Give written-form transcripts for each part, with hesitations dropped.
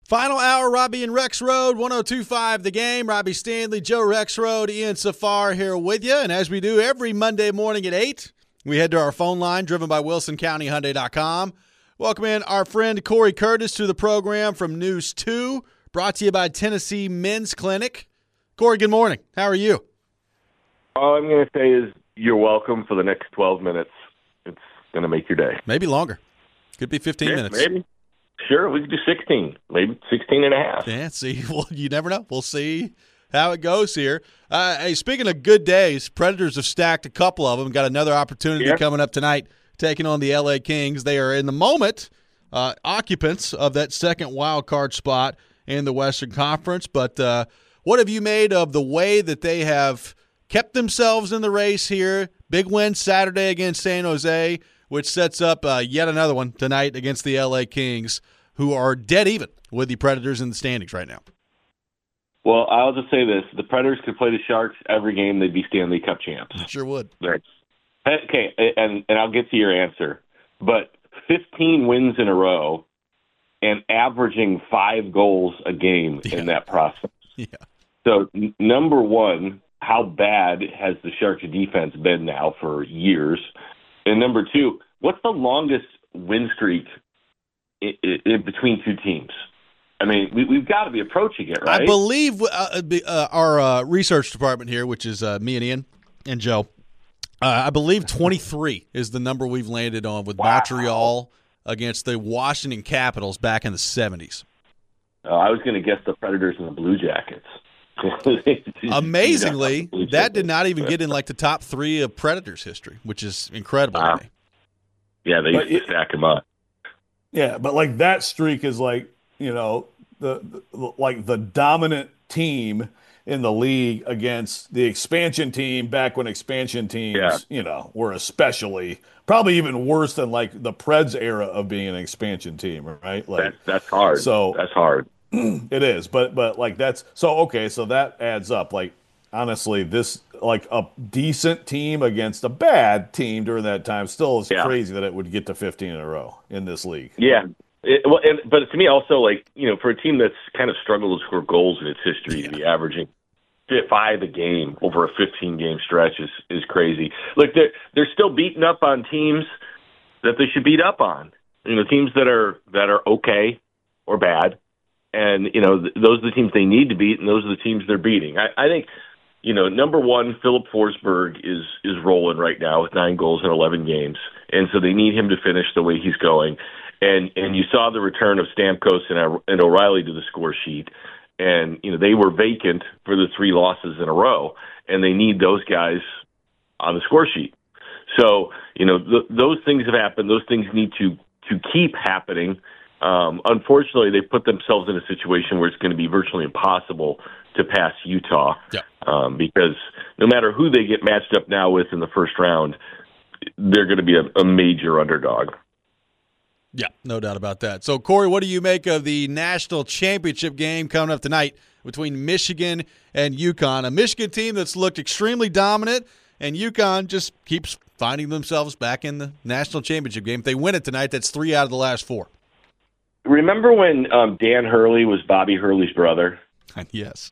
Final hour, Robbie and Rexrode, 102.5 The Game. Robbie Stanley, Joe Rexrode, Ian Safar here with you. And as we do every Monday morning at 8, we head to our phone line driven by WilsonCountyHyundai.com. Welcome in our friend Corey Curtis to the program from News 2, brought to you by Tennessee Men's Clinic. Corey, good morning. How are you? All I'm going to say is you're welcome for the next 12 minutes. It's going to make your day. Maybe longer. Could be 15 minutes. Maybe. Sure, we could do 16, maybe 16 and a half. Yeah, see, well, you never know. We'll see how it goes here. Hey, speaking of good days, Predators have stacked a couple of them. Got another opportunity coming up tonight, taking on the LA Kings. They are in the moment occupants of that second wild card spot in the Western Conference. But what have you made of the way that they have kept themselves in the race here? Big win Saturday against San Jose, which sets up yet another one tonight against the LA Kings, who are dead even with the Predators in the standings right now. Well, I'll just say this. The Predators could play the Sharks every game. They'd be Stanley Cup champs. Sure would. Okay, and I'll get to your answer. But 15 wins in a row and averaging 5 goals a game in that process. Yeah. So, number one, how bad has the Sharks defense been now for years? And number two, what's the longest win streak in between two teams? I mean, we've got to be approaching it, right? I believe our research department here, which is me and Ian and Joe, I believe 23 is the number we've landed on with Montreal against the Washington Capitals back in the 70s. I was going to guess the Predators and the Blue Jackets. Amazingly, that did not even get in like the top 3 of Predators history, which is incredible to me. Yeah, they used to stack them up. Yeah, but like that streak is like, you know, the dominant team in the league against the expansion team back when expansion teams, you know, were especially probably even worse than like the Preds era of being an expansion team, right? Like that's hard. So that's hard. It is, but like that's so okay. So that adds up. Like honestly, this like a decent team against a bad team during that time still is crazy that it would get to 15 in a row in this league. Yeah. But to me also, like, you know, for a team that's kind of struggled to score goals in its history, to be averaging 5 a game over a 15-game stretch is crazy. Look, they're still beating up on teams that they should beat up on. You know, teams that are okay or bad. And, you know, those are the teams they need to beat, and those are the teams they're beating. I think, you know, number one, Philip Forsberg is rolling right now with 9 goals in 11 games. And so they need him to finish the way he's going. And you saw the return of Stamkos and O'Reilly to the score sheet. And, you know, they were vacant for the 3 losses in a row, and they need those guys on the score sheet. So, you know, those things have happened. Those things need to keep happening. Unfortunately, they put themselves in a situation where it's going to be virtually impossible to pass Utah because no matter who they get matched up now with in the first round, they're going to be a major underdog. Yeah, no doubt about that. So, Corey, what do you make of the national championship game coming up tonight between Michigan and UConn? A Michigan team that's looked extremely dominant, and UConn just keeps finding themselves back in the national championship game. If they win it tonight, that's 3 out of the last 4. Remember when Dan Hurley was Bobby Hurley's brother? Yes.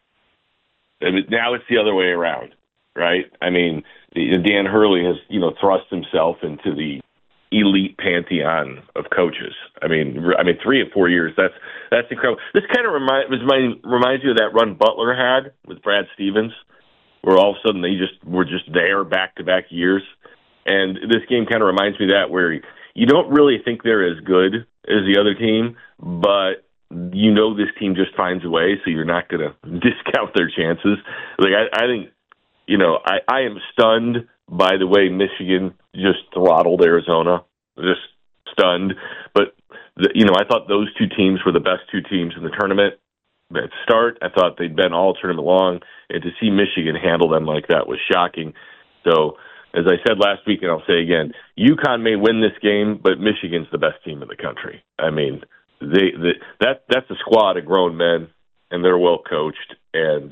I mean, now it's the other way around, right? I mean, Dan Hurley has, you know, thrust himself into the elite pantheon of coaches. I mean, 3 or 4 years. That's incredible. This kind of reminds you of that run Butler had with Brad Stevens, where all of a sudden they just were just there back-to-back years. And this game kind of reminds me of that, where you don't really think they're as good as the other team, but you know this team just finds a way, so you're not going to discount their chances. Like I think, you know, I am stunned by the way Michigan just throttled Arizona, just stunned. But, you know, I thought those 2 teams were the best 2 teams in the tournament. At start, I thought they'd been all tournament long, and to see Michigan handle them like that was shocking. So, as I said last week, and I'll say again, UConn may win this game, but Michigan's the best team in the country. I mean, that's a squad of grown men, and they're well coached. And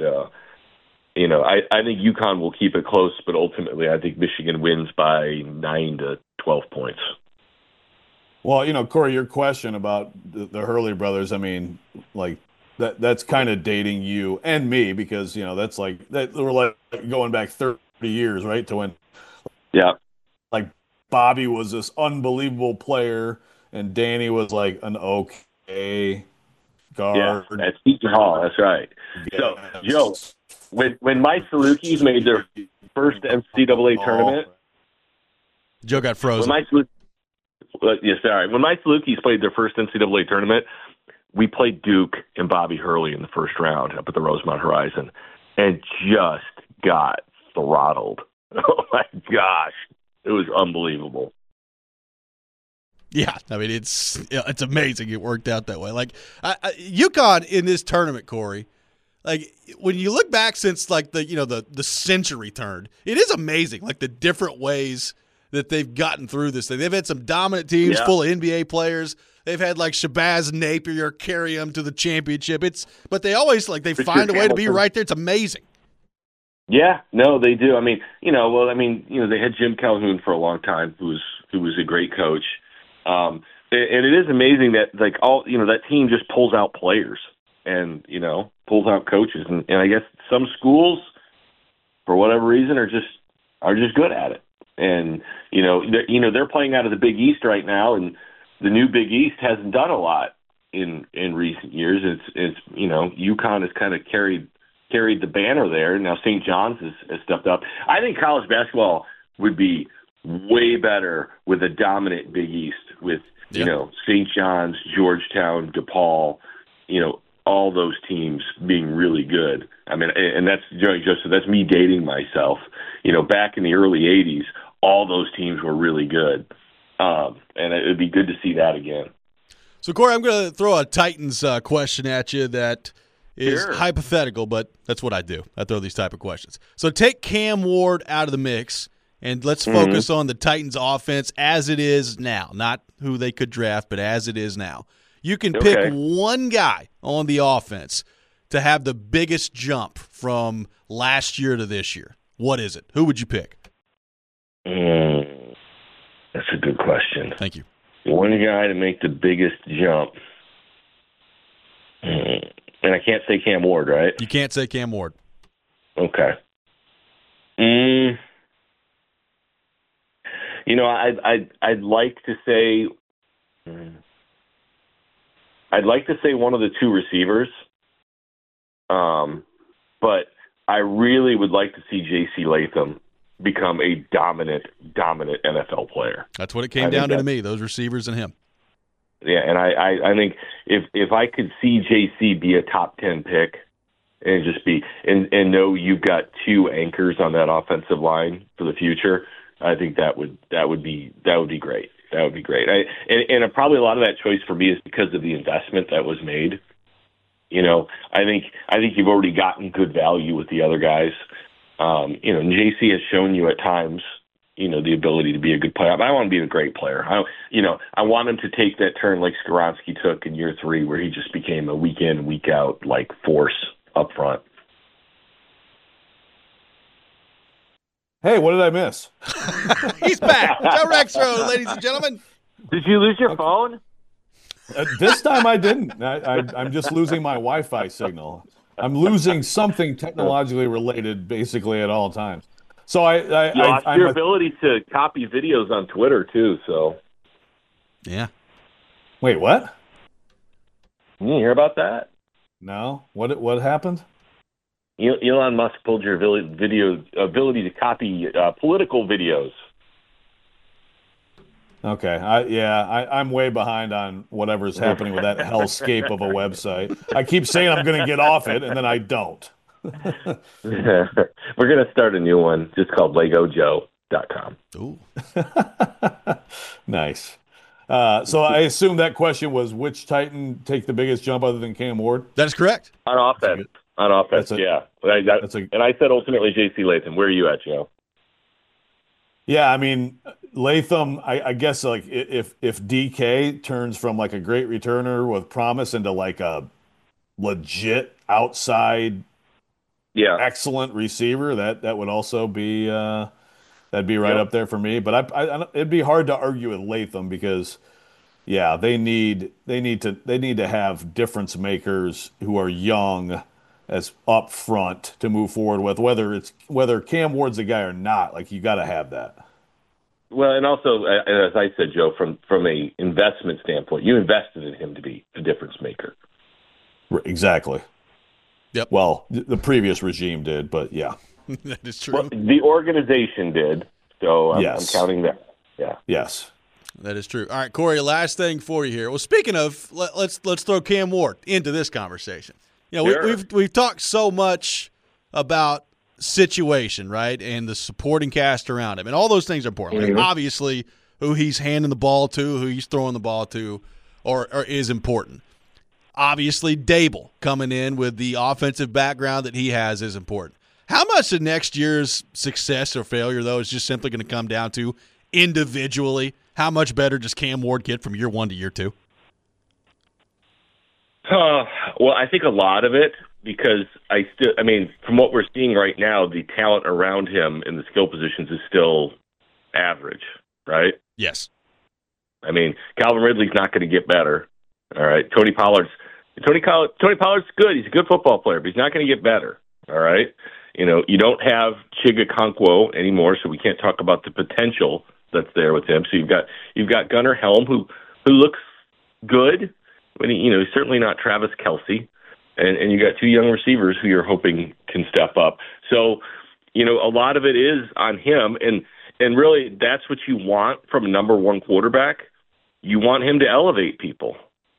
you know, I think UConn will keep it close, but ultimately, I think Michigan wins by 9 to 12 points. Well, Corey, your question about the Hurley brothers, I mean, like that's kind of dating you and me because, that's like that we're like going back 30 years, right? To when Yeah. like Bobby was this unbelievable player and Danny was like an okay Yeah. guard. At Seton Hall. That's right. So, Joe, Yes. when my Salukis made their first NCAA tournament, Joe got when frozen. my when my Salukis played their first NCAA tournament, we played Duke and Bobby Hurley in the first round up at the Rosemont Horizon, and just got throttled. Oh my gosh, it was unbelievable. Yeah, I mean it's amazing it worked out that way. Like UConn in this tournament, Corey. Like when you look back since like the century turned, it is amazing. Like the different ways that they've gotten through this thing. They've had some dominant teams full of NBA players. They've had like Shabazz Napier carry them to the championship. But they always they find a way to be right there. It's amazing. Yeah, no, they do. I mean, they had Jim Calhoun for a long time, who was a great coach. And it is amazing that that team just pulls out players and pulls out coaches, and I guess some schools, for whatever reason, are just good at it. And they're playing out of the Big East right now, and the new Big East hasn't done a lot in recent years. It's UConn has kind of carried the banner there. Now St. John's has stepped up. I think college basketball would be way better with a dominant Big East with St. John's, Georgetown, DePaul, all those teams being really good. I mean, and that's Joseph. That's me dating myself. Back in the early '80s, all those teams were really good, and it would be good to see that again. So, Corey, I'm going to throw a Titans question at you that is hypothetical, but that's what I do. I throw these type of questions. So take Cam Ward out of the mix, and let's focus on the Titans offense as it is now, not who they could draft, but as it is now. You can pick one guy on the offense to have the biggest jump from last year to this year. What is it? Who would you pick? That's a good question. Thank you. One guy to make the biggest jump. And I can't say Cam Ward, right? You can't say Cam Ward. Okay. I'd like to say one of the two receivers. But I really would like to see J.C. Latham become a dominant NFL player. That's what it came down to me, those receivers and him. Yeah, and I think if I could see JC be a top 10 pick and just be and know you've got two anchors on that offensive line for the future, I think that would be great. That would be great. And probably a lot of that choice for me is because of the investment that was made. I think you've already gotten good value with the other guys. And JC has shown you at times the ability to be a good player. But I want to be a great player. I want him to take that turn like Skoronski took in year 3, where he just became a week in, week out force up front. Hey, what did I miss? He's back. Joe Rexrode, ladies and gentlemen. Did you lose your phone? This time I didn't. I'm just losing my Wi-Fi signal. I'm losing something technologically related basically at all times. So you lost your ability to copy videos on Twitter too. So, yeah. Wait, what? You hear about that? No. What happened? Elon Musk pulled your ability to copy political videos. Okay. I'm way behind on whatever's happening with that hellscape of a website. I keep saying I'm going to get off it, and then I don't. We're going to start a new one just called LegoJoe.com. Ooh. Nice. So I assume that question was which Titan take the biggest jump other than Cam Ward? That is correct. On offense, yeah. And I said ultimately J.C. Latham. Where are you at, Joe? Yeah, I mean, Latham, I guess if DK turns from a great returner with promise into a legit outside excellent receiver, that would also be that'd be right up there for me. But it'd be hard to argue with Latham because Yeah, they need to have difference makers who are young as up front to move forward with, whether Cam Ward's a guy or not. Like, you got to have that. Well, and also, as I said, Joe, from a investment standpoint, you invested in him to be a difference maker. Exactly. Yep. Well, the previous regime did, but yeah. That is true. Well, the organization did, so I'm counting that. Yeah. Yes. That is true. All right, Corey, last thing for you here. Well, speaking of, let's throw Cam Ward into this conversation. You know, sure. we've talked so much about situation, right, and the supporting cast around him, and all those things are important. Mm-hmm. Like, obviously, who he's handing the ball to, who he's throwing the ball to, or is important. Obviously, Dable coming in with the offensive background that he has is important. How much of next year's success or failure, though, is just simply going to come down to individually? How much better does Cam Ward get from year one to year two? Well, I think a lot of it, because from what we're seeing right now, the talent around him in the skill positions is still average, right? Yes. I mean, Calvin Ridley's not going to get better. All right. Tony Pollard's good. He's a good football player, but he's not going to get better. All right. You know, you don't have Chig Okonkwo anymore, so we can't talk about the potential that's there with him. So you've got Gunnar Helm, who looks good, but he's certainly not Travis Kelce, and you got two young receivers who you're hoping can step up. So, a lot of it is on him, and really that's what you want from a number one quarterback. You want him to elevate people.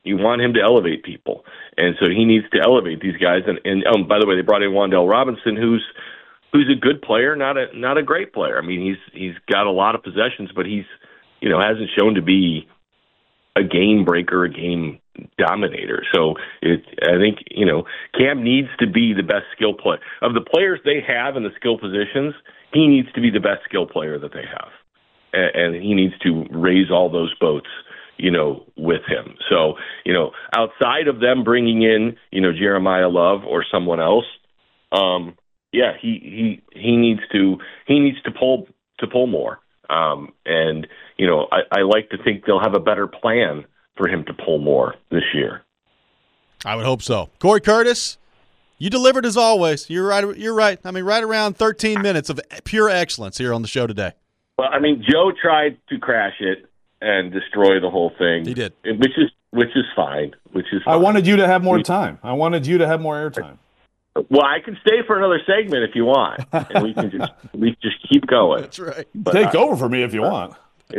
And so he needs to elevate these guys. And by the way, they brought in Wan'Dale Robinson, who's a good player, not a great player. I mean, he's got a lot of possessions, but he's hasn't shown to be a game breaker, a game dominator. So I think Cam needs to be the best skill player of the players they have in the skill positions. He needs to be the best skill player that they have, and he needs to raise all those boats with him. So, outside of them bringing in, Jeremiah Love or someone else, he needs to pull more. And I like to think they'll have a better plan for him to pull more this year. I would hope so. Corey Curtis, you delivered as always. You're right. I mean, right around 13 minutes of pure excellence here on the show today. Well, I mean, Joe tried to crash it and destroy the whole thing. He did, which is fine. I wanted you to have more time. I wanted you to have more airtime. Well, I can stay for another segment if you want, and we can just keep going. That's right. But take over for me if you want.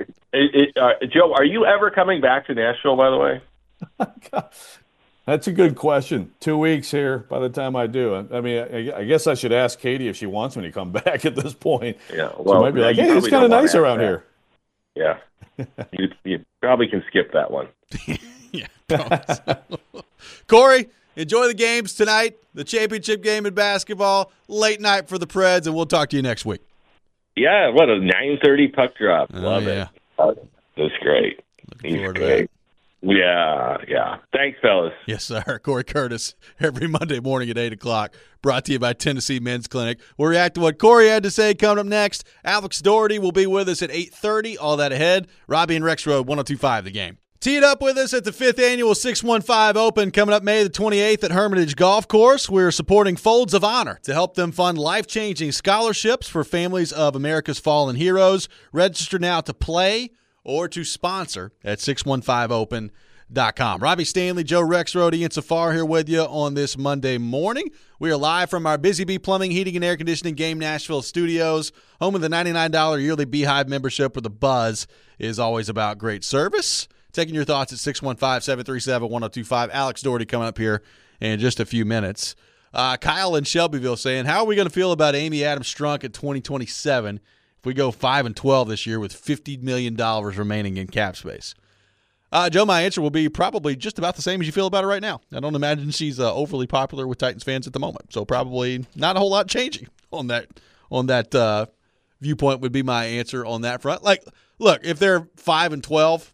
Joe, are you ever coming back to Nashville? By the way, that's a good question. 2 weeks here. By the time I do, I mean, I guess I should ask Katie if she wants me to come back at this point. Yeah, well, she might be like, "Hey, it's kind of nice around here." Yeah, you probably can skip that one. Yeah. Corey, enjoy the games tonight, the championship game in basketball, late night for the Preds, and we'll talk to you next week. Yeah, what a 9:30 puck drop. Love it. That's great. Looking forward to that. Yeah. Thanks, fellas. Yes, sir. Corey Curtis, every Monday morning at 8 o'clock, brought to you by Tennessee Men's Clinic. We'll react to what Corey had to say coming up next. Alex Doherty will be with us at 8:30. All that ahead. Robbie and Rex Road, 102.5 The Game. Teed up with us at the 5th Annual 615 Open coming up May the 28th at Hermitage Golf Course. We're supporting Folds of Honor to help them fund life-changing scholarships for families of America's fallen heroes. Register now to play or to sponsor at 615open.com. Robbie Stanley, Joe Rexrode, Ian Safar here with you on this Monday morning. We are live from our Busy Bee Plumbing, Heating, and Air Conditioning Game Nashville studios, home of the $99 yearly Beehive membership where the buzz is always about great service. Taking your thoughts at 615-737-1025. Alex Doherty coming up here in just a few minutes. Kyle in Shelbyville saying, how are we going to feel about Amy Adams Strunk at 2027 if we go 5-12 this year with $50 million remaining in cap space? Joe, my answer will be probably just about the same as you feel about her right now. I don't imagine she's overly popular with Titans fans at the moment, so probably not a whole lot changing on that viewpoint would be my answer on that front. Like, look, if they're 5-12,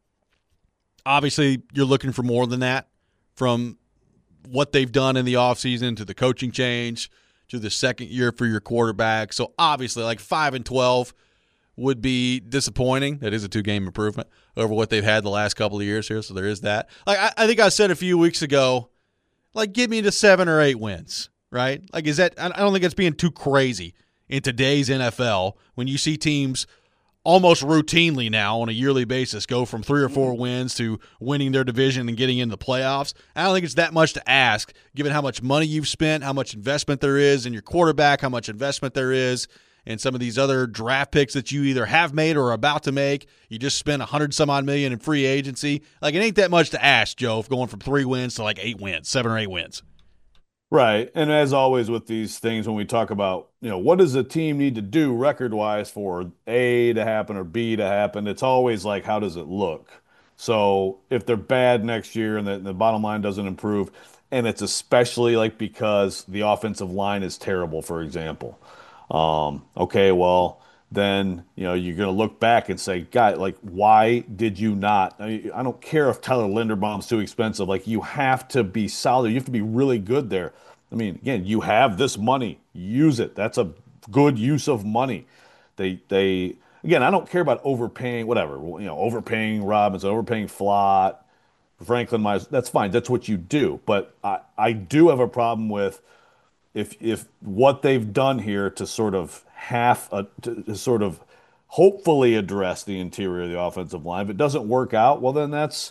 obviously you're looking for more than that from what they've done in the offseason to the coaching change to the second year for your quarterback. So obviously, like 5-12 would be disappointing. That is a 2-game improvement over what they've had the last couple of years here, so there is that. Like I think I said a few weeks ago, like give me to 7 or 8 wins, right? Like is that? I don't think it's being too crazy in today's NFL when you see teams almost routinely now on a yearly basis go from 3 or 4 wins to winning their division and getting into the playoffs. I don't think it's that much to ask, given how much money you've spent, how much investment there is in your quarterback, how much investment there is in some of these other draft picks that you either have made or are about to make. You just spent $100-some-odd million in free agency. Like, it ain't that much to ask, Joe, if going from 3 wins to like 8 wins, 7 or 8 wins. Right. And as always with these things, when we talk about, what does a team need to do record-wise for A to happen or B to happen, it's always like, how does it look? So if they're bad next year and the bottom line doesn't improve, and it's especially like because the offensive line is terrible, for example. Okay, well, then, you're going to look back and say, God, like, why did you not? I don't care if Tyler Linderbaum's too expensive. Like, you have to be solid. You have to be really good there. I mean, again, you have this money. Use it. That's a good use of money. Again, I don't care about overpaying, whatever, overpaying Robinson, overpaying Flott, Franklin Myers. That's fine. That's what you do. But I do have a problem with if what they've done here to sort of to sort of hopefully address the interior of the offensive line. If it doesn't work out, well, then that's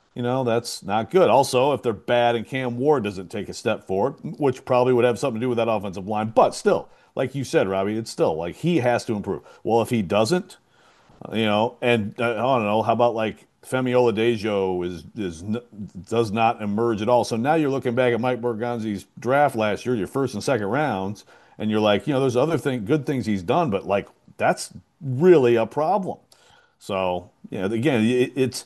not good. Also, if they're bad and Cam Ward doesn't take a step forward, which probably would have something to do with that offensive line, but still, like you said, Robbie, it's still like he has to improve. Well, if he doesn't, and I don't know, how about like Femi Oladejo does not emerge at all. So now you're looking back at Mike Borgonzi's draft last year, your first and second rounds, and you're like, there's other good things he's done, but like that's really a problem. So, again, it's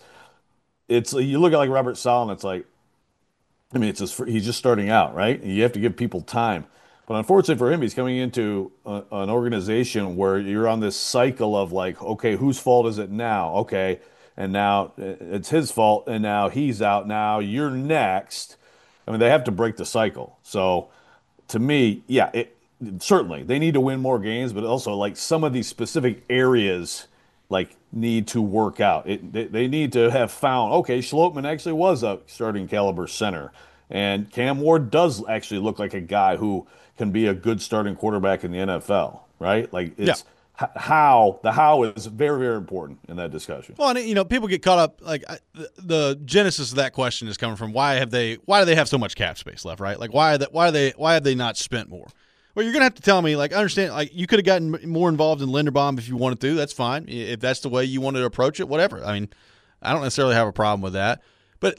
you look at like Robert Saleh, it's like, I mean, he's just starting out, right? You have to give people time. But unfortunately for him, he's coming into an organization where you're on this cycle of like, okay, whose fault is it now? Okay, and now it's his fault, and now he's out. Now you're next. I mean, they have to break the cycle. So to me, yeah, certainly they need to win more games, but also like some of these specific areas like need to work out. They need to have found, okay, Schlottmann actually was a starting caliber center, and Cam Ward does actually look like a guy who can be a good starting quarterback in the NFL, right? Like it's the how is very, very important in that discussion. Well, and people get caught up like the genesis of that question is coming from why do they have so much cap space left, right? Like why have they not spent more? Well, you're going to have to tell me, like, I understand, like, you could have gotten more involved in Linderbaum if you wanted to. That's fine. If that's the way you wanted to approach it, whatever. I mean, I don't necessarily have a problem with that. But,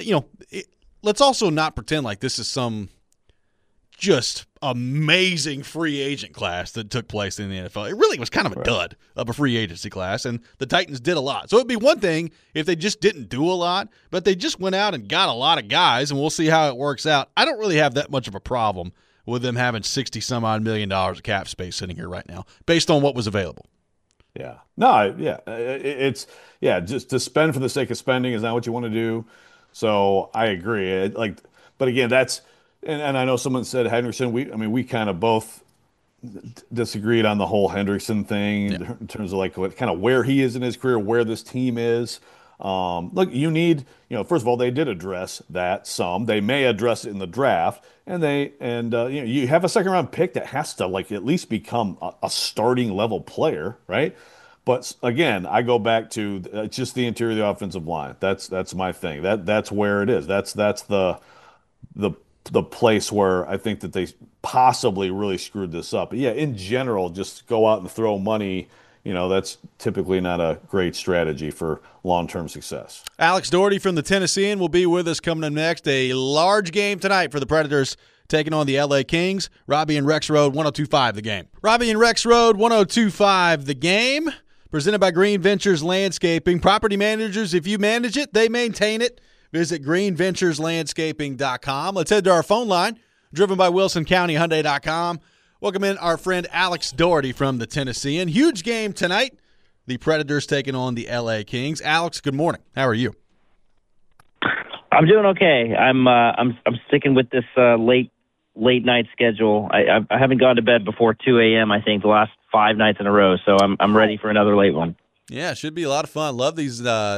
let's also not pretend like this is some just amazing free agent class that took place in the NFL. It really was kind of a dud of a free agency class, and the Titans did a lot. So it'd be one thing if they just didn't do a lot, but they just went out and got a lot of guys, and we'll see how it works out. I don't really have that much of a problem with them having $60-some-odd million of cap space sitting here right now, based on what was available. Yeah. No, yeah. It's just to spend for the sake of spending is not what you want to do. So I agree. But again, that's and I know someone said Hendrickson. We kind of both disagreed on the whole Hendrickson thing in terms of like what kind of where he is in his career, where this team is. Look, you need, first of all, they did address that some. They may address it in the draft, and you have a second round pick that has to like at least become a starting level player, right? But again, I go back to just the interior of the offensive line. That's my thing. That's where it is. That's the place where I think that they possibly really screwed this up. But yeah, in general, just go out and throw money. That's typically not a great strategy for long-term success. Alex Doherty from the Tennessean will be with us coming up next. A large game tonight for the Predators taking on the LA Kings. Robbie and Rex Road, 102.5 The Game. Robbie and Rex Road, 102.5 The Game. Presented by Green Ventures Landscaping. Property managers, if you manage it, they maintain it. Visit greenventureslandscaping.com. Let's head to our phone line, driven by WilsonCountyHyundai.com. Welcome in our friend Alex Doherty from the Tennessean. Huge game tonight. The Predators taking on the LA Kings. Alex, good morning. How are you? I'm doing okay. I'm sticking with this late late night schedule. I haven't gone to bed before 2 a.m. I think the last 5 nights in a row, so I'm ready for another late one. Yeah, it should be a lot of fun. Love these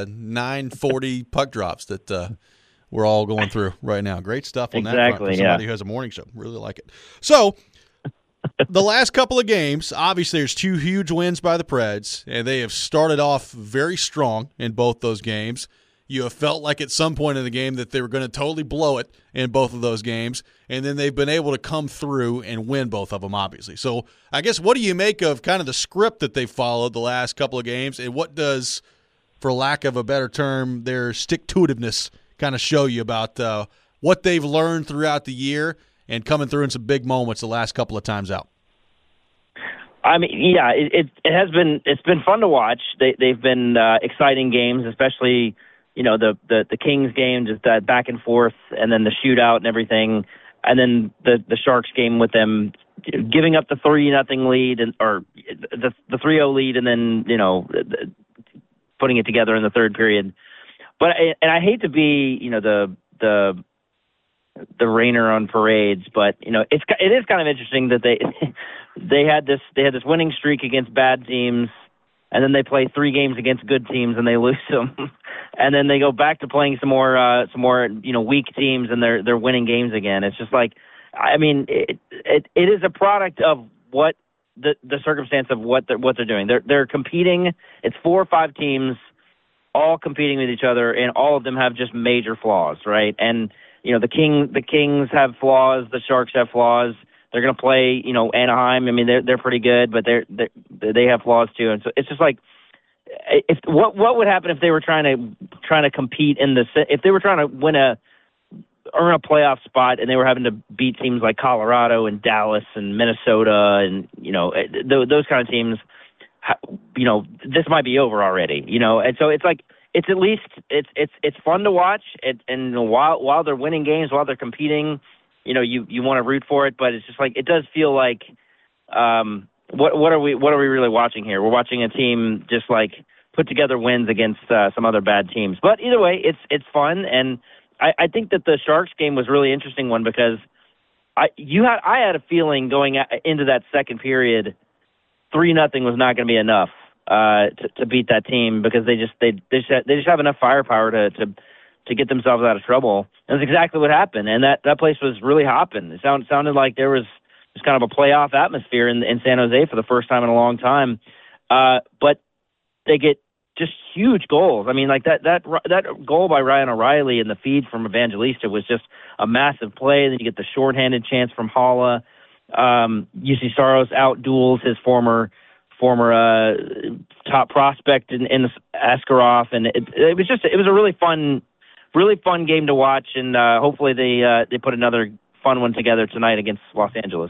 9:40 puck drops that we're all going through right now. Great stuff on that front for somebody who has a morning show. Really like it. So the last couple of games, obviously there's 2 huge wins by the Preds, and they have started off very strong in both those games. You have felt like at some point in the game that they were going to totally blow it in both of those games, and then they've been able to come through and win both of them, obviously. So I guess what do you make of kind of the script that they followed the last couple of games, and what does, for lack of a better term, their stick-to-itiveness kind of show you about what they've learned throughout the year and coming through in some big moments the last couple of times out? I mean, yeah, it's been fun to watch. They've been exciting games, especially – the Kings game, just that back and forth, and then the shootout and everything, and then the Sharks game with them giving up the 3-0 lead or the 3-0 lead, and then putting it together in the third period. But I hate to be the rainer on parades, but it is kind of interesting that they had this winning streak against bad teams. And then they play 3 games against good teams and they lose them, and then they go back to playing some more weak teams and they're winning games again. It's just like, I mean, it is a product of what the circumstance of what they're doing. They're competing. It's 4 or 5 teams all competing with each other, and all of them have just major flaws, right? And the Kings have flaws, the Sharks have flaws. They're going to play, Anaheim. I mean, they're pretty good, but they have flaws too. And so it's just like, what would happen if they were trying to compete if they were trying to earn a playoff spot and they were having to beat teams like Colorado and Dallas and Minnesota and those kind of teams. This might be over already. And so it's like it's at least it's fun to watch. And while they're winning games, while they're competing. You want to root for it, but it's just like it does feel like what are we really watching here? We're watching a team just like put together wins against some other bad teams. But either way, it's fun, and I think that the Sharks game was a really interesting one because I had a feeling going into that second period, 3-0 was not going to be enough to beat that team because they just have enough firepower to get themselves out of trouble. And that's exactly what happened. And that place was really hopping. It sounded like there was just kind of a playoff atmosphere in San Jose for the first time in a long time. But they get just huge goals. I mean, like that goal by Ryan O'Reilly and the feed from Evangelista was just a massive play. Then you get the shorthanded chance from Haula. UC Saros out-duels his former top prospect in Askarov. And it was a really fun game to watch, and hopefully they put another fun one together tonight against Los Angeles.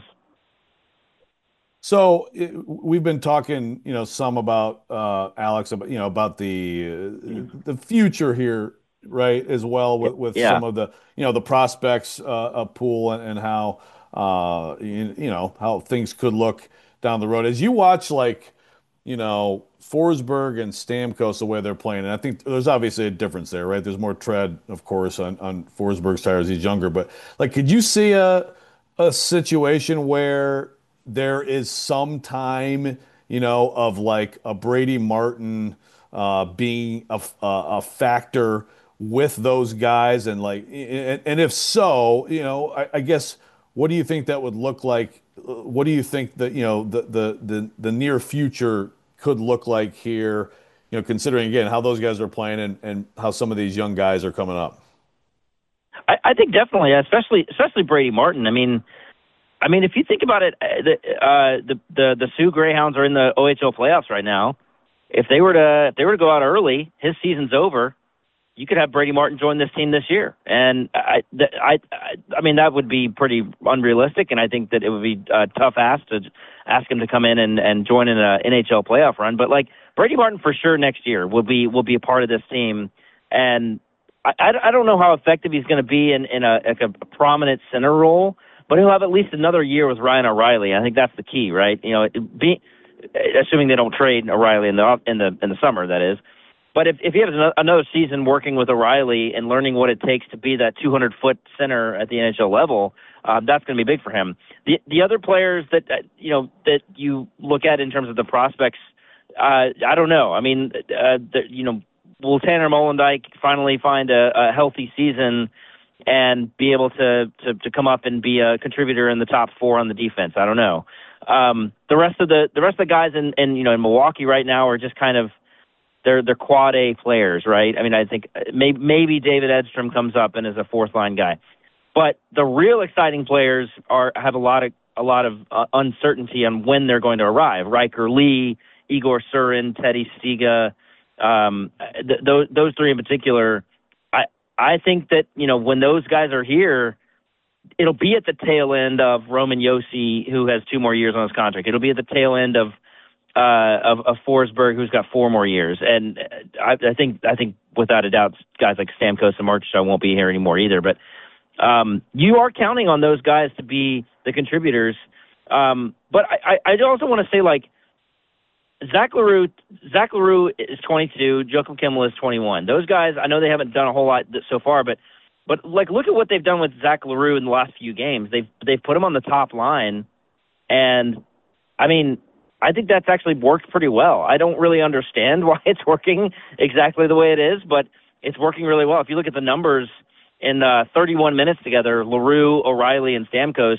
So we've been talking, some about Alex, about the future here, right? As well with some of the, the prospects pool and how how things could look down the road as you watch, Forsberg and Stamkos, the way they're playing. And I think there's obviously a difference there, right? There's more tread, of course, on Forsberg's tires. He's younger. But, could you see a situation where there is some time, of, a Brady Martin being a factor with those guys? And, and if so, I guess, what do you think that would look like? What do you think that, the near future could look like here, considering, again, how those guys are playing and how some of these young guys are coming up? I think definitely, especially Brady Martin. I mean, if you think about it, the Sioux Greyhounds are in the OHL playoffs right now. If they were to go out early, his season's over. You could have Brady Martin join this team this year, and I mean that would be pretty unrealistic, and I think that it would be a tough ask to ask him to come in and join in an NHL playoff run. But Brady Martin for sure next year will be a part of this team, and I don't know how effective he's going to be in a prominent center role, but he'll have at least another year with Ryan O'Reilly. I think that's the key, right? Assuming they don't trade O'Reilly in the summer, that is. But if he has another season working with O'Reilly and learning what it takes to be that 200-foot center at the NHL level, that's going to be big for him. The other players that that you look at in terms of the prospects, I don't know. I mean, will Tanner Molendyk finally find a healthy season and be able to come up and be a contributor in the top 4 on the defense? I don't know. The rest of the guys in Milwaukee right now are just kind of they're quad A players, right? I mean, I think maybe David Edstrom comes up and is a 4th line guy, but the real exciting players have a lot of uncertainty on when they're going to arrive. Riker Lee, Igor Surin, Teddy Stiga, those 3 in particular. I think that when those guys are here, it'll be at the tail end of Roman Josi, who has 2 more years on his contract. It'll be at the tail end of Forsberg, who's got 4 more years, and I think without a doubt, guys like Stamkos and Marchessault won't be here anymore either. But you are counting on those guys to be the contributors. But I also want to say, like, Zach LaRue is 22, Joakim Kimmel is 21. Those guys, I know they haven't done a whole lot so far, but like, look at what they've done with Zach LaRue in the last few games. They've put him on the top line, and I mean, I think that's actually worked pretty well. I don't really understand why it's working exactly the way it is, but it's working really well. If you look at the numbers in 31 minutes together, LaRue, O'Reilly, and Stamkos,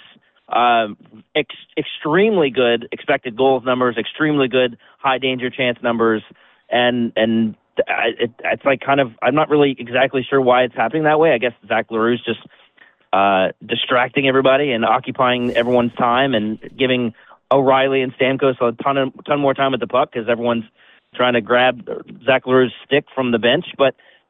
extremely good expected goals numbers, extremely good high danger chance numbers, and it's like kind of, I'm not really exactly sure why it's happening that way. I guess Zach LaRue's just distracting everybody and occupying everyone's time and giving O'Reilly and Stamkos a ton more time at the puck because everyone's trying to grab Zach LaRue's stick from the bench. But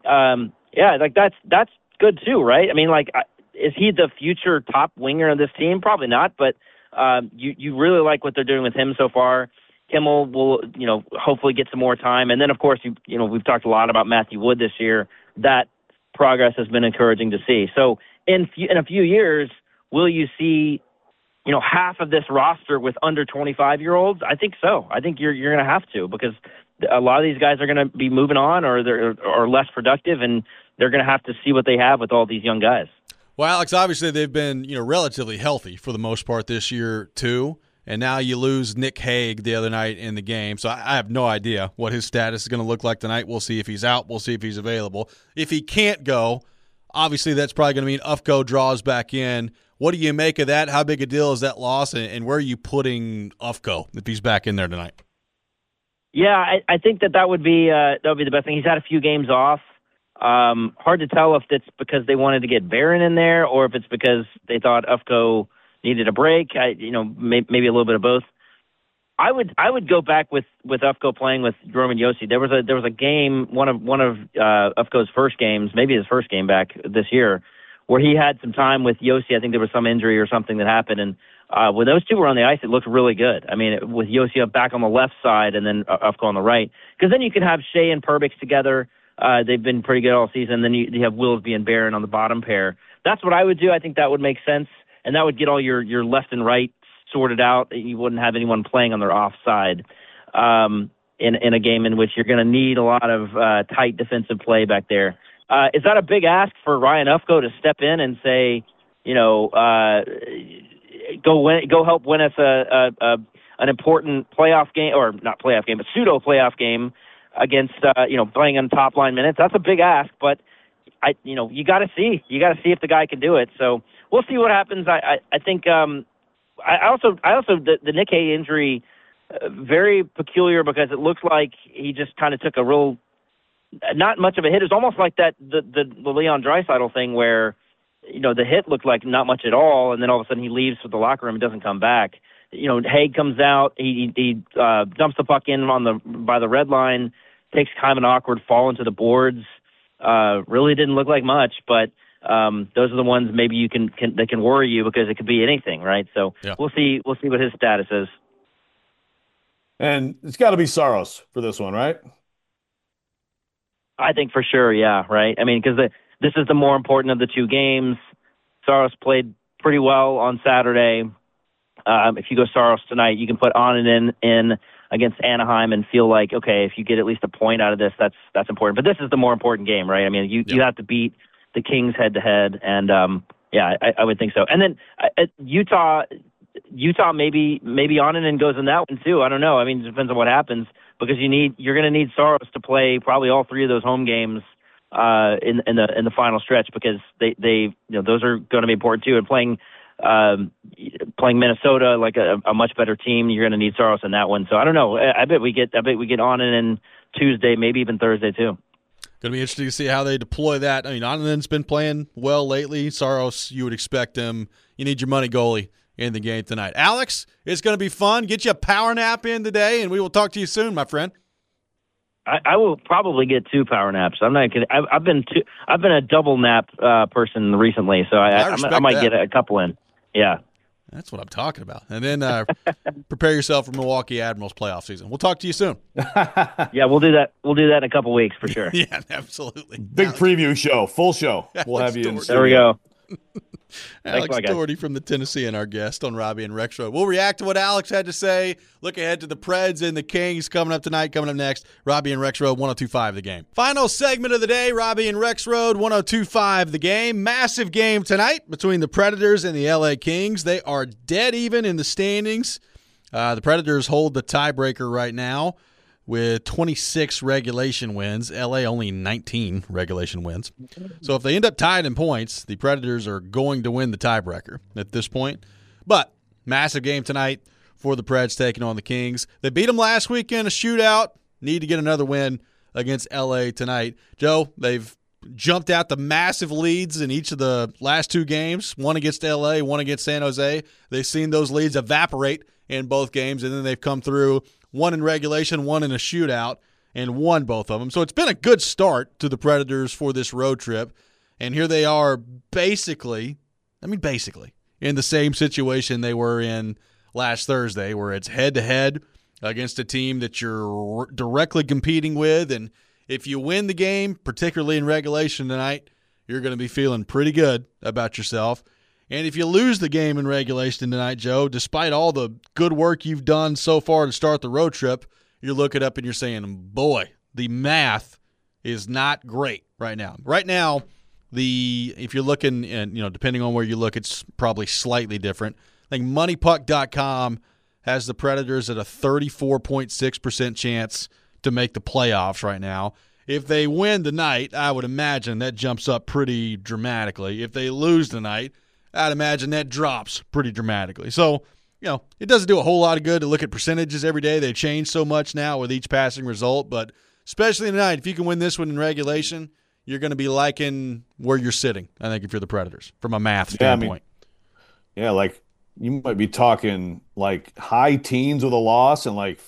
like that's good too, right? I mean, like, is he the future top winger of this team? Probably not, but you really like what they're doing with him so far. Kimmel will, hopefully get some more time. And then, of course, we've talked a lot about Matthew Wood this year. That progress has been encouraging to see. So in a few years, will you see, half of this roster with under 25-year-olds? I think so. I think you're going to have to, because a lot of these guys are going to be moving on or they're less productive, and they're going to have to see what they have with all these young guys. Well, Alex, obviously they've been, relatively healthy for the most part this year too. And now you lose Nick Hague the other night in the game. So I have no idea what his status is going to look like tonight. We'll see if he's out. We'll see if he's available. If he can't go, obviously that's probably going to mean Ufko draws back in. What do you make of that? How big a deal is that loss? And where are you putting Ufko if he's back in there tonight? Yeah, I think that would be the best thing. He's had a few games off. Hard to tell if it's because they wanted to get Barron in there or if it's because they thought Ufko needed a break. Maybe a little bit of both. I would go back with Ufko playing with Roman Josi. There was a game, one of Ufko's first games, maybe his first game back this year, where he had some time with Josi. I think there was some injury or something that happened, and when those two were on the ice, it looked really good. I mean, with Josi back on the left side and then Ufko on the right, because then you can have Shea and Perbix together. They've been pretty good all season. Then you have Willsby and Barron on the bottom pair. That's what I would do. I think that would make sense, and that would get all your left and right sorted out. You wouldn't have anyone playing on their offside in a game in which you're going to need a lot of tight defensive play back there. Is that a big ask for Ryan Ufko to step in and say, go help win us an important playoff game, or not playoff game, but pseudo playoff game against playing on top line minutes? That's a big ask, but you got to see if the guy can do it. So we'll see what happens. I think I also the Nick Hague injury very peculiar, because it looks like he just kind of took a real not much of a hit. It's almost like the Leon Draisaitl thing where the hit looked like not much at all, and then all of a sudden he leaves for the locker room and doesn't come back. Hague comes out, he dumps the puck in by the red line, takes kind of an awkward fall into the boards. Really didn't look like much, but those are the ones maybe that can worry you, because it could be anything, right? So yeah. We'll see what his status is. And it's got to be Saros for this one, right? I think for sure, yeah, right. I mean, because this is the more important of the two games. Saros played pretty well on Saturday. If you go Saros tonight, you can put Onanen in against Anaheim and feel like, okay, if you get at least a point out of this, that's important. But this is the more important game, right? I mean, you have to beat the Kings head to head, and I would think so. And then Utah maybe on and goes in that one too. I don't know. I mean, it depends on what happens, because you're going to need Saros to play probably all three of those home games in the final stretch, because they those are going to be important too. And playing Minnesota, like a much better team, you're going to need Saros in that one. So I don't know. I bet we get on and Tuesday, maybe even Thursday too. Going to be interesting to see how they deploy that. I mean, Onanen's been playing well lately. Saros, you would expect him. You need your money goalie in the game tonight. Alex, it's going to be fun. Get you a power nap in today, and we will talk to you soon, my friend. I will probably get 2 power naps. I'm not kidding. I've been a double nap person recently, so I might get a couple in. Yeah. That's what I'm talking about. And then prepare yourself for Milwaukee Admirals playoff season. We'll talk to you soon. Yeah, we'll do that. We'll do that in a couple weeks for sure. Yeah, absolutely. Big preview show, full show. We'll have you in. There we go. Alex Doherty from the Tennessean, our guest on Robbie and Rex Road. We'll react to what Alex had to say. Look ahead to the Preds and the Kings coming up tonight. Coming up next, Robbie and Rex Road, 102.5 The Game. Final segment of the day, Robbie and Rex Road, 102.5 The Game. Massive game tonight between the Predators and the LA Kings. They are dead even in the standings. The Predators hold the tiebreaker right now with 26 regulation wins. LA only 19 regulation wins. So if they end up tied in points, the Predators are going to win the tiebreaker at this point. But massive game tonight for the Preds taking on the Kings. They beat them last week in a shootout. Need to get another win against LA tonight. Joe, they've jumped out the massive leads in each of the last 2 games, one against LA, one against San Jose. They've seen those leads evaporate in both games, and then they've come through, one in regulation, one in a shootout, and won both of them. So it's been a good start to the Predators for this road trip. And here they are basically in the same situation they were in last Thursday, where it's head-to-head against a team that you're directly competing with. And if you win the game, particularly in regulation tonight, you're going to be feeling pretty good about yourself. And if you lose the game in regulation tonight, Joe, despite all the good work you've done so far to start the road trip, you're looking up and you're saying, boy, the math is not great right now. Right now, if you're looking, and depending on where you look, it's probably slightly different. I think MoneyPuck.com has the Predators at a 34.6% chance to make the playoffs right now. If they win tonight, I would imagine that jumps up pretty dramatically. If they lose tonight, I'd imagine that drops pretty dramatically. So, it doesn't do a whole lot of good to look at percentages every day. They change so much now with each passing result. But especially tonight, if you can win this one in regulation, you're going to be liking where you're sitting, I think, if you're the Predators, from a math standpoint. Like you might be talking like high teens with a loss and like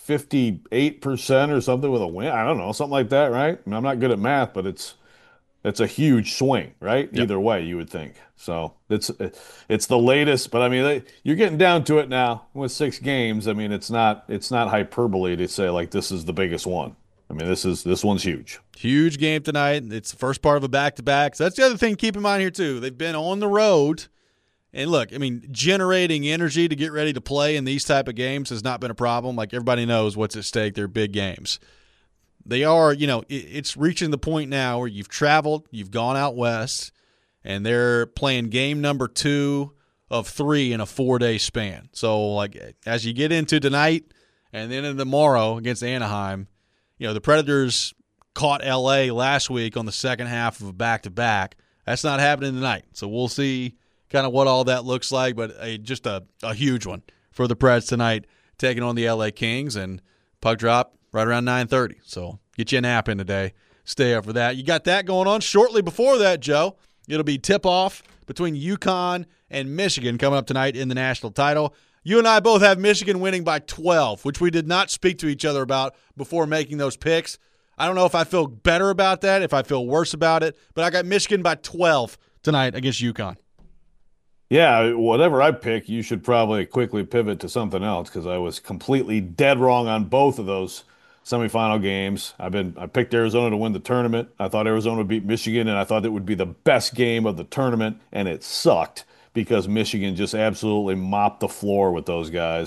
58% or something with a win. I don't know, something like that, right? I mean, I'm not good at math, but it's a huge swing, right? Yep. Either way, you would think. So it's the latest, but I mean, you're getting down to it now with 6 games. I mean, it's not hyperbole to say like this is the biggest one. I mean, this one's huge. Huge game tonight. It's the first part of a back-to-back. So that's the other thing to keep in mind here too. They've been on the road, and look, I mean, generating energy to get ready to play in these type of games has not been a problem. Like, everybody knows what's at stake. They're big games. They are, it's reaching the point now where you've traveled, you've gone out west, and they're playing game number 2 of 3 in a 4-day span. So, like, as you get into tonight and then in tomorrow against Anaheim, the Predators caught L.A. last week on the second half of a back-to-back. That's not happening tonight. So we'll see kind of what all that looks like, but just a huge one for the Preds tonight, taking on the L.A. Kings, and puck drop right around 9:30. So get you a nap in today. Stay up for that. You got that going on. Shortly before that, Joe, it'll be tip-off between UConn and Michigan coming up tonight in the national title. You and I both have Michigan winning by 12, which we did not speak to each other about before making those picks. I don't know if I feel better about that, if I feel worse about it, but I got Michigan by 12 tonight against UConn. Yeah, whatever I pick, you should probably quickly pivot to something else, because I was completely dead wrong on both of those semifinal games. I picked Arizona to win the tournament. I thought Arizona would beat Michigan, and I thought it would be the best game of the tournament, and it sucked because Michigan just absolutely mopped the floor with those guys.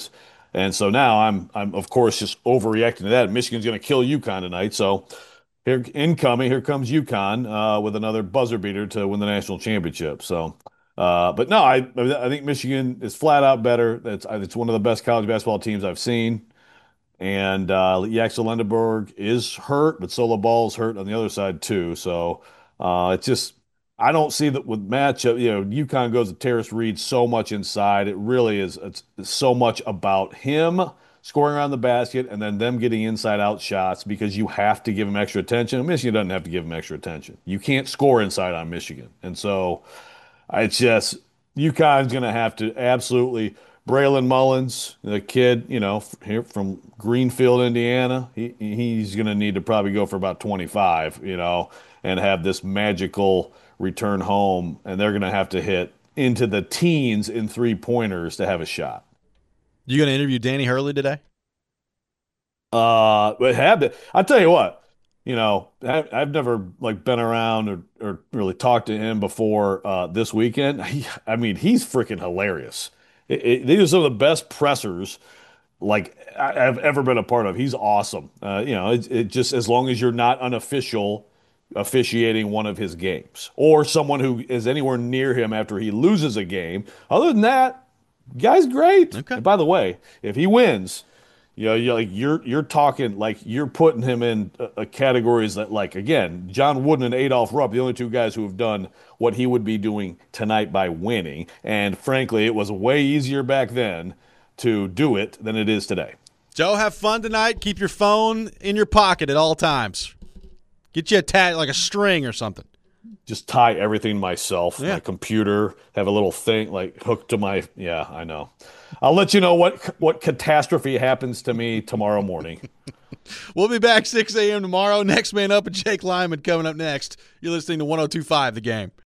And so now I'm of course just overreacting to that. Michigan's going to kill UConn tonight. So here comes UConn with another buzzer beater to win the national championship. So, but no, I think Michigan is flat out better. It's one of the best college basketball teams I've seen. And Yaxel Lendeborg is hurt, but Solo Ball's hurt on the other side too. So it's just I don't see that with matchup. UConn goes to Terrace Reed so much inside. It really is. It's so much about him scoring around the basket and then them getting inside out shots because you have to give him extra attention. Michigan doesn't have to give him extra attention. You can't score inside on Michigan, and so it's just UConn's going to have to absolutely. Braylon Mullins, the kid, here from Greenfield, Indiana, he's going to need to probably go for about 25, and have this magical return home, and they're going to have to hit into the teens in 3-pointers to have a shot. You going to interview Danny Hurley today? But I'll tell you what, I've never been around or really talked to him before this weekend. He's freaking hilarious. These are some of the best pressers I've ever been a part of. He's awesome. It just as long as you're not unofficial officiating one of his games or someone who is anywhere near him after he loses a game. Other than that, guy's great. Okay. And by the way, if he wins, you're talking you're putting him in categories that again, John Wooden and Adolph Rupp, the only two guys who have done what he would be doing tonight by winning. And frankly, it was way easier back then to do it than it is today. Joe, have fun tonight. Keep your phone in your pocket at all times. Get you a tag, like a string or something. Just tie everything myself. Yeah. My computer, have a little thing hooked to my. Yeah, I know. I'll let you know what catastrophe happens to me tomorrow morning. We'll be back 6 a.m. tomorrow. Next Man Up and Jake Lyman coming up next. You're listening to 102.5 The Game.